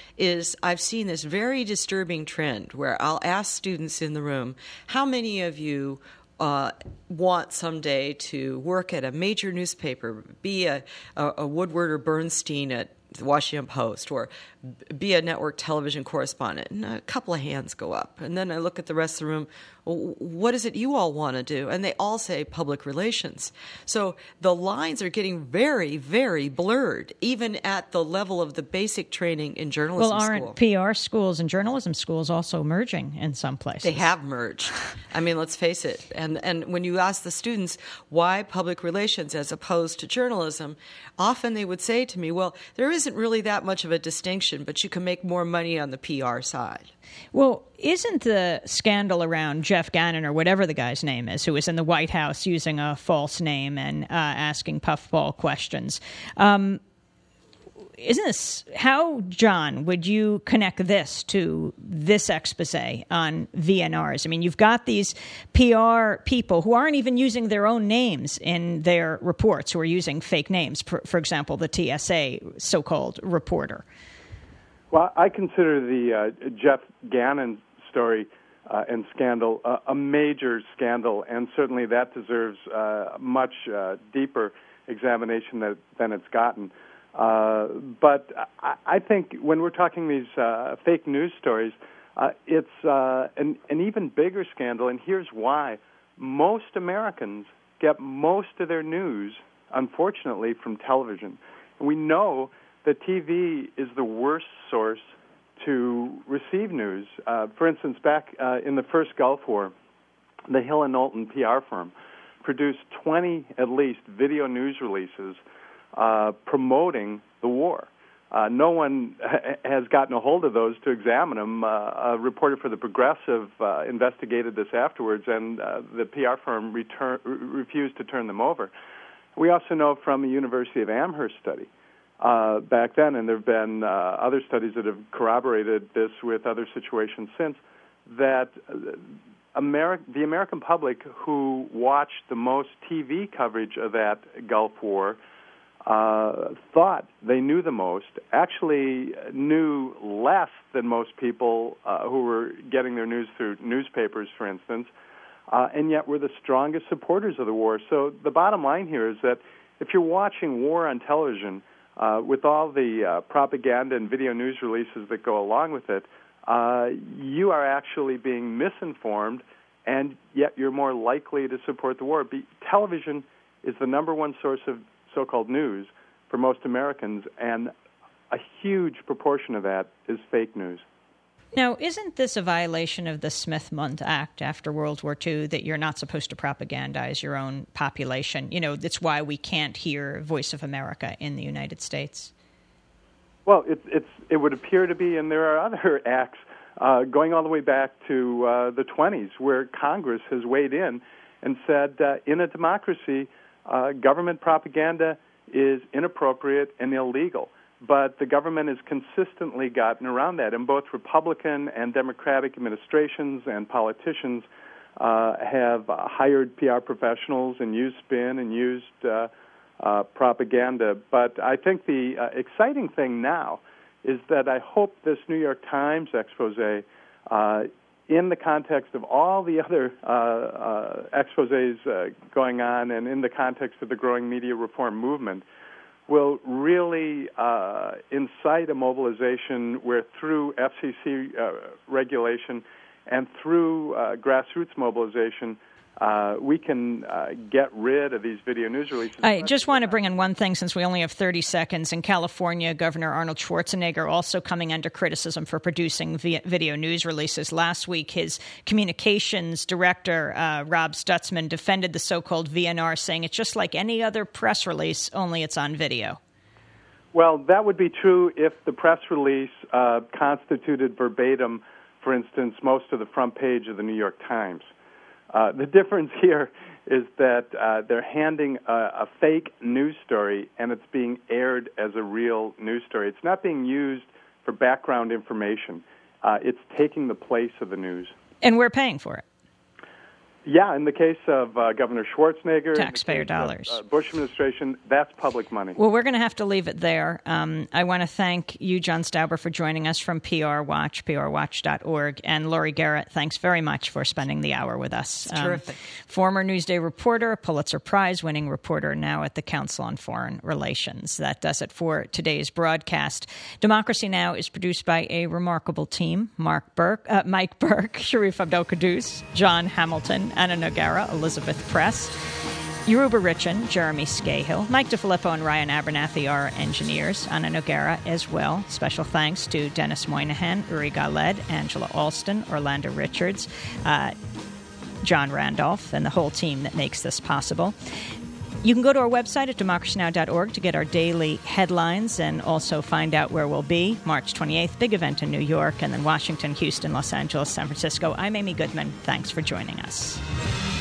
is I've seen this very disturbing trend where I'll ask students in the room, how many of you uh, want someday to work at a major newspaper, be a, a, a Woodward or Bernstein at the Washington Post, or be a network television correspondent? And a couple of hands go up. And then I look at the rest of the room, well, what is it you all want to do? And they all say public relations. So the lines are getting very, very blurred, even at the level of the basic training in journalism school. Well, aren't school. P R schools and journalism schools also merging in some places? They have merged. I mean, let's face it. And and when you ask the students why public relations as opposed to journalism, often they would say to me, well, there isn't really that much of a distinction, but you can make more money on the P R side. Well, isn't the scandal around Jeff Gannon, or whatever the guy's name is, who was in the White House using a false name and uh, asking puffball questions, um, isn't this, how, John, would you connect this to this expose on V N Rs? I mean, you've got these P R people who aren't even using their own names in their reports, who are using fake names, for, for example, the T S A so-called reporter. Well, I consider the uh, Jeff Gannon story uh, and scandal uh, a major scandal, and certainly that deserves uh, much uh, deeper examination that, than it's gotten. Uh, but I, I think when we're talking these uh, fake news stories, uh, it's uh, an, an even bigger scandal, and here's why. Most Americans get most of their news, unfortunately, from television. And we know that T V is the worst source to receive news. Uh, for instance, back uh, in the first Gulf War, the Hill and Knowlton P R firm produced twenty, at least, video news releases uh, promoting the war. Uh, no one ha- has gotten a hold of those to examine them. Uh, a reporter for The Progressive uh, investigated this afterwards, and uh, the P R firm return- re- refused to turn them over. We also know from a University of Amherst study uh, back then, and there have been uh, other studies that have corroborated this with other situations since, that uh, Ameri- the American public who watched the most T V coverage of that Gulf War uh, thought they knew the most, actually knew less than most people uh, who were getting their news through newspapers, for instance, uh, and yet were the strongest supporters of the war. So the bottom line here is that if you're watching war on television uh, with all the uh, propaganda and video news releases that go along with it, Uh, you are actually being misinformed, and yet you're more likely to support the war. Be- television is the number one source of so-called news for most Americans, and a huge proportion of that is fake news. Now, isn't this a violation of the Smith-Mundt Act after World War Two, that you're not supposed to propagandize your own population? You know, that's why we can't hear Voice of America in the United States. Well, it, it's, it would appear to be, and there are other acts uh, going all the way back to uh, the twenties where Congress has weighed in and said, uh, in a democracy, uh, government propaganda is inappropriate and illegal. But the government has consistently gotten around that, and both Republican and Democratic administrations and politicians uh, have uh, hired P R professionals and used spin and used uh, Uh, propaganda. But I think the uh, exciting thing now is that I hope this New York Times expose, uh, in the context of all the other uh, uh, exposés uh, going on and in the context of the growing media reform movement, will really uh, incite a mobilization where through F C C uh, regulation and through uh, grassroots mobilization, Uh, we can uh, get rid of these video news releases. I just want to bring in one thing, since we only have thirty seconds. In California, Governor Arnold Schwarzenegger also coming under criticism for producing vi- video news releases. Last week, his communications director, uh, Rob Stutzman, defended the so-called V N R, saying it's just like any other press release, only it's on video. Well, that would be true if the press release uh, constituted verbatim, for instance, most of the front page of the New York Times. Uh, the difference here is that uh, they're handing a, a fake news story, and it's being aired as a real news story. It's not being used for background information. Uh, it's taking the place of the news. And we're paying for it. Yeah, in the case of uh, Governor Schwarzenegger, taxpayer dollars, of, uh, Bush administration, that's public money. Well, we're going to have to leave it there. Um, I want to thank you, John Stauber, for joining us from P R Watch, P R watch dot org, and Laurie Garrett, thanks very much for spending the hour with us. Um, terrific. Former Newsday reporter, Pulitzer Prize-winning reporter, now at the Council on Foreign Relations. That does it for today's broadcast. Democracy Now! Is produced by a remarkable team: Mark Burke, uh, Mike Burke, Sharif Abdel-Qaddus, John Hamilton, Anna Noguera, Elizabeth Press, Yoruba Richin, Jeremy Scahill, Mike DeFilippo, and Ryan Abernathy are engineers. Anna Noguera as well. Special thanks to Dennis Moynihan, Uri Galed, Angela Alston, Orlando Richards, uh, John Randolph, and the whole team that makes this possible. You can go to our website at democracy now dot org to get our daily headlines and also find out where we'll be. March twenty-eighth, big event in New York, and then Washington, Houston, Los Angeles, San Francisco. I'm Amy Goodman. Thanks for joining us.